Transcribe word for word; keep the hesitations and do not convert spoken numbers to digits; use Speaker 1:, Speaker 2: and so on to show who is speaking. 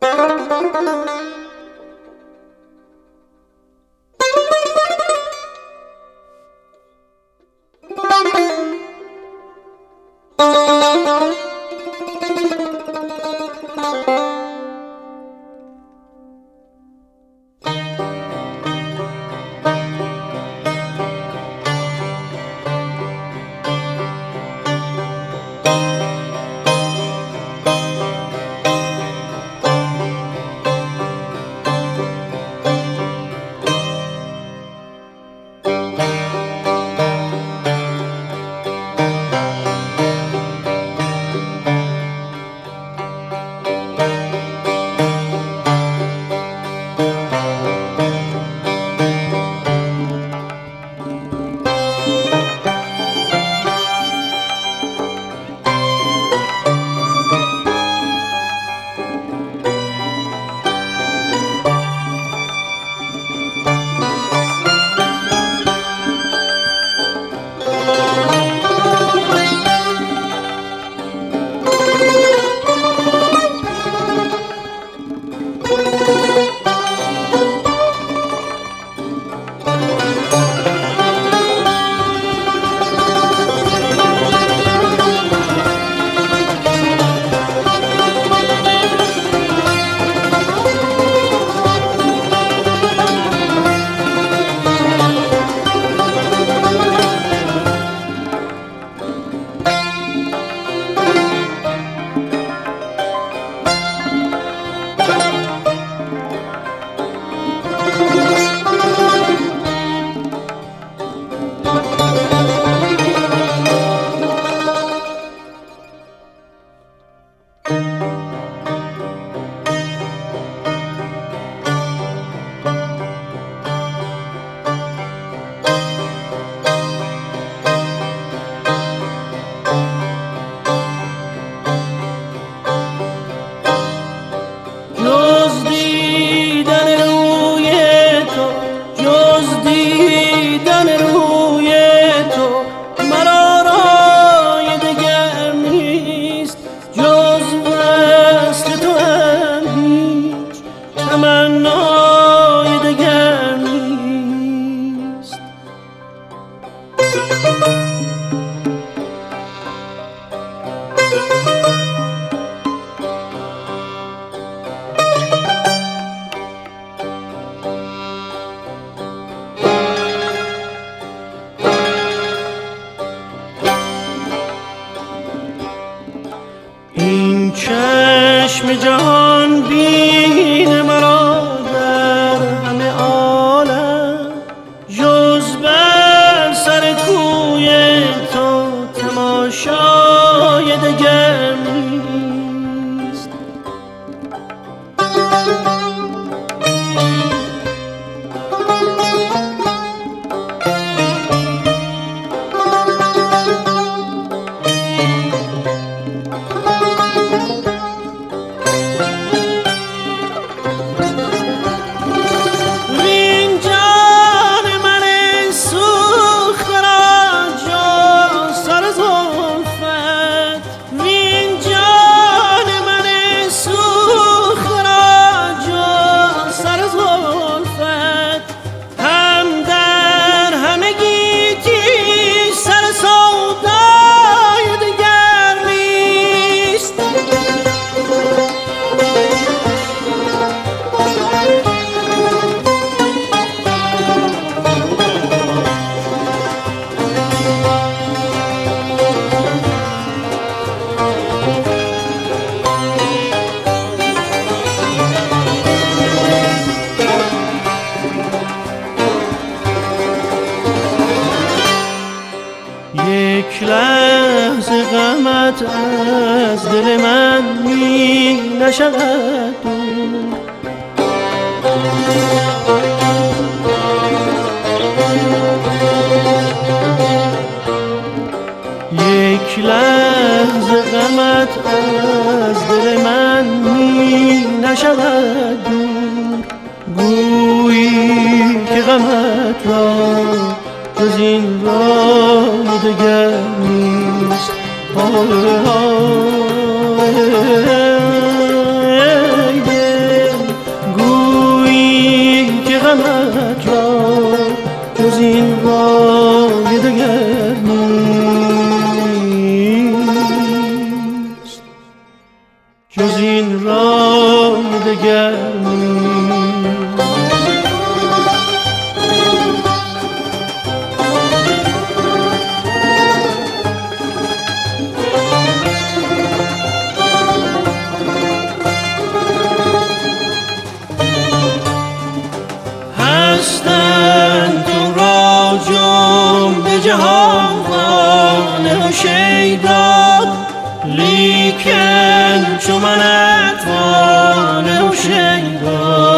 Speaker 1: چشم جهان بین مرا در همه عالم، جز بر سر کوی تو تماشای دگر نیست. یک لحظه غمت از دل من می نشود دور، یک لحظه غمت از دل من می نشود دور. گویی که غمت را جز این راه دگر نیست. آه آه ای دل جز این راه دگر نیست. هستند تو را جمله جهان خانه و شیدا، لیکن چو من اتوانه و شیدا